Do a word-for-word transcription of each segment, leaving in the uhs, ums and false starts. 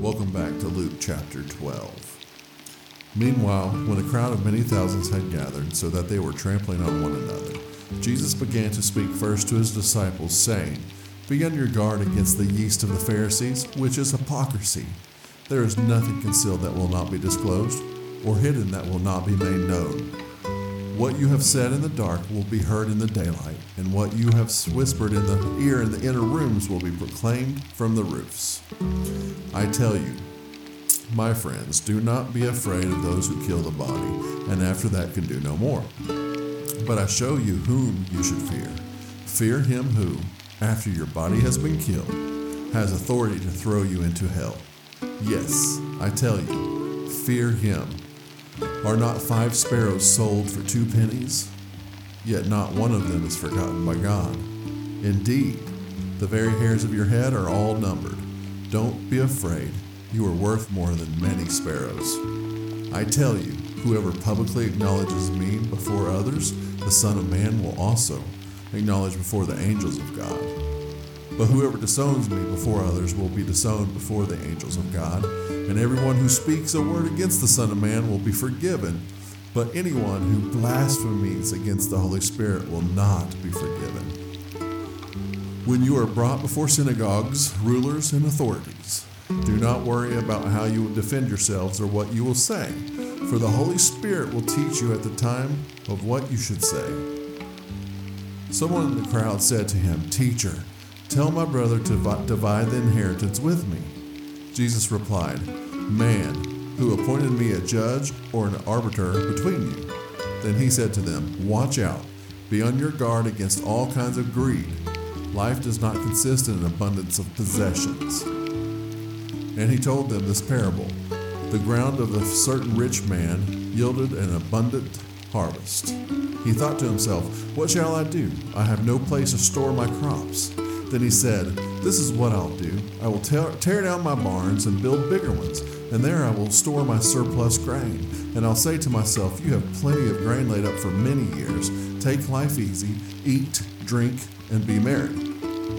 Welcome back to Luke chapter twelve. Meanwhile, when a crowd of many thousands had gathered so that they were trampling on one another, Jesus began to speak first to his disciples, saying, "Be on your guard against the yeast of the Pharisees, which is hypocrisy. There is nothing concealed that will not be disclosed, or hidden that will not be made known. What you have said in the dark will be heard in the daylight, and what you have whispered in the ear in the inner rooms will be proclaimed from the roofs. I tell you, my friends, do not be afraid of those who kill the body, and after that can do no more. But I show you whom you should fear. Fear him who, after your body has been killed, has authority to throw you into hell. Yes, I tell you, fear him. Are not five sparrows sold for two pennies? Yet not one of them is forgotten by God. Indeed, the very hairs of your head are all numbered. Don't be afraid. You are worth more than many sparrows. I tell you, whoever publicly acknowledges me before others, the Son of Man will also acknowledge before the angels of God. But whoever disowns me before others will be disowned before the angels of God. And everyone who speaks a word against the Son of Man will be forgiven. But anyone who blasphemes against the Holy Spirit will not be forgiven. When you are brought before synagogues, rulers, and authorities, do not worry about how you will defend yourselves or what you will say, for the Holy Spirit will teach you at the time of what you should say." Someone in the crowd said to him, "Teacher, tell my brother to divide the inheritance with me." Jesus replied, "Man, who appointed me a judge or an arbiter between you?" Then he said to them, "Watch out. Be on your guard against all kinds of greed. Life does not consist in an abundance of possessions." And he told them this parable. The ground of a certain rich man yielded an abundant harvest. He thought to himself, "What shall I do? I have no place to store my crops." Then he said, "This is what I'll do. I will tear, tear down my barns and build bigger ones, and there I will store my surplus grain. And I'll say to myself, you have plenty of grain laid up for many years. Take life easy, eat, drink, and be merry."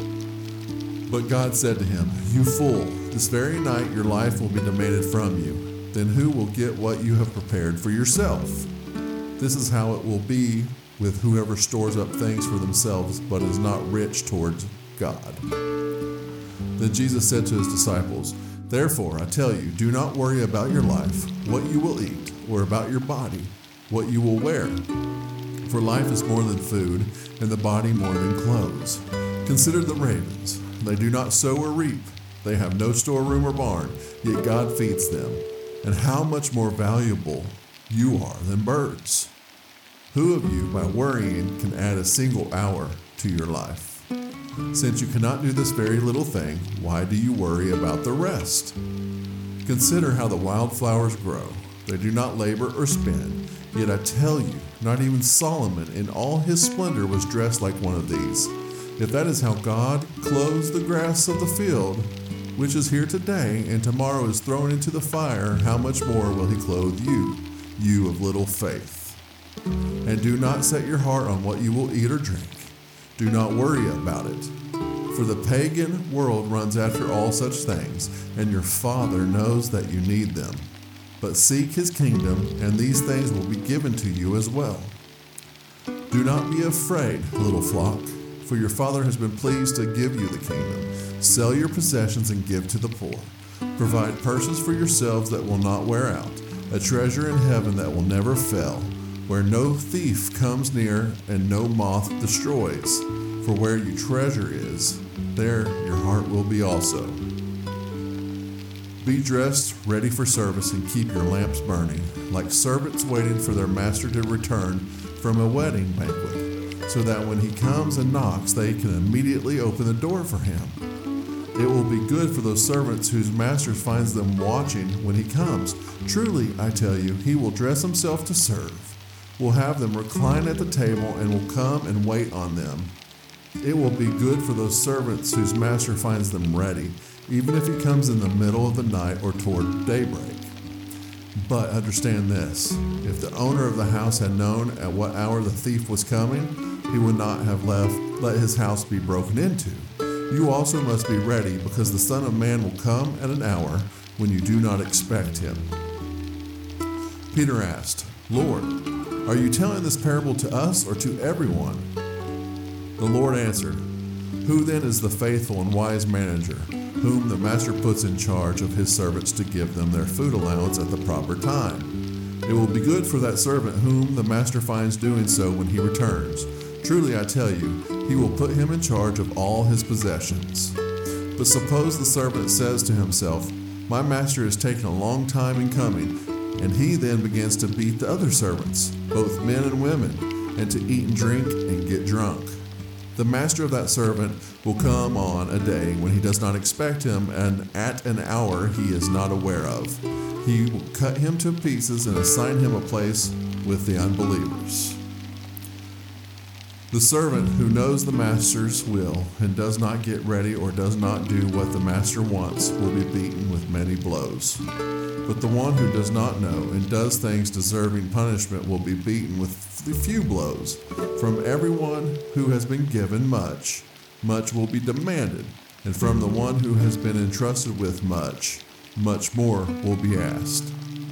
But God said to him, "You fool, this very night your life will be demanded from you. Then who will get what you have prepared for yourself? This is how it will be with whoever stores up things for themselves but is not rich towards God." Then Jesus said to his disciples, "Therefore I tell you, do not worry about your life, what you will eat, or about your body, what you will wear. For life is more than food, and the body more than clothes. Consider the ravens. They do not sow or reap. They have no storeroom or barn, yet God feeds them. And how much more valuable you are than birds. Who of you, by worrying, can add a single hour to your life? Since you cannot do this very little thing, why do you worry about the rest? Consider how the wildflowers grow. They do not labor or spin. Yet I tell you, not even Solomon in all his splendor was dressed like one of these. If that is how God clothes the grass of the field, which is here today and tomorrow is thrown into the fire, how much more will he clothe you, you of little faith? And do not set your heart on what you will eat or drink. Do not worry about it. For the pagan world runs after all such things, and your Father knows that you need them. But seek his kingdom, and these things will be given to you as well. Do not be afraid, little flock, for your Father has been pleased to give you the kingdom. Sell your possessions and give to the poor. Provide purses for yourselves that will not wear out, a treasure in heaven that will never fail, where no thief comes near and no moth destroys. For where your treasure is, there your heart will be also. Be dressed, ready for service, and keep your lamps burning, like servants waiting for their master to return from a wedding banquet, so that when he comes and knocks, they can immediately open the door for him. It will be good for those servants whose master finds them watching when he comes. Truly, I tell you, he will dress himself to serve, will have them recline at the table, and will come and wait on them. It will be good for those servants whose master finds them ready, even if he comes in the middle of the night or toward daybreak. But understand this, if the owner of the house had known at what hour the thief was coming, he would not have left let his house be broken into. You also must be ready, because the Son of Man will come at an hour when you do not expect him. Peter asked, Lord, are you telling this parable to us or to everyone? The Lord answered, Who then is the faithful and wise manager, whom the master puts in charge of his servants to give them their food allowance at the proper time? It will be good for that servant whom the master finds doing so when he returns. Truly I tell you, he will put him in charge of all his possessions. But suppose the servant says to himself, My master is taking a long time in coming, and he then begins to beat the other servants, both men and women, and to eat and drink and get drunk. The master of that servant will come on a day when he does not expect him, and at an hour he is not aware of. He will cut him to pieces and assign him a place with the unbelievers. The servant who knows the master's will and does not get ready or does not do what the master wants will be beaten with many blows. But the one who does not know and does things deserving punishment will be beaten with few blows. From everyone who has been given much, much will be demanded, and from the one who has been entrusted with much, much more will be asked.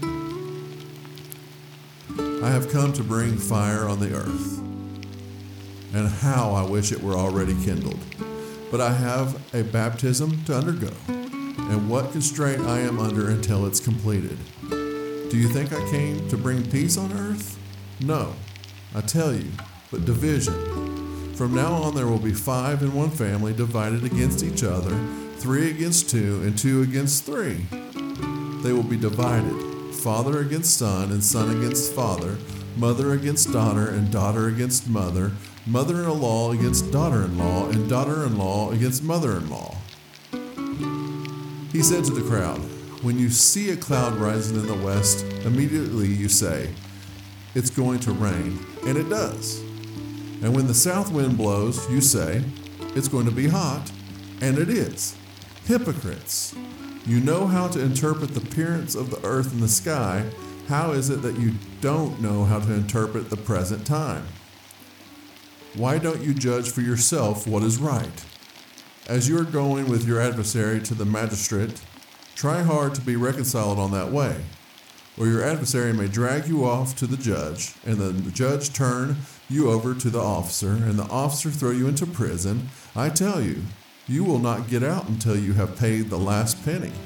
I have come to bring fire on the earth, and how I wish it were already kindled. But I have a baptism to undergo, and what constraint I am under until it's completed. Do you think I came to bring peace on earth? No, I tell you, but division. From now on there will be five in one family divided against each other, three against two, and two against three. They will be divided, father against son, and son against father, mother against daughter, and daughter against mother, mother-in-law against daughter-in-law, and daughter-in-law against mother-in-law. He said to the crowd, When you see a cloud rising in the west, immediately you say, It's going to rain, and it does. And when the south wind blows, you say, It's going to be hot, and it is. Hypocrites! You know how to interpret the appearance of the earth and the sky. How is it that you don't know how to interpret the present time? Why don't you judge for yourself what is right? As you are going with your adversary to the magistrate, try hard to be reconciled on that way, or your adversary may drag you off to the judge, and the judge turn you over to the officer, and the officer throw you into prison. I tell you, you will not get out until you have paid the last penny.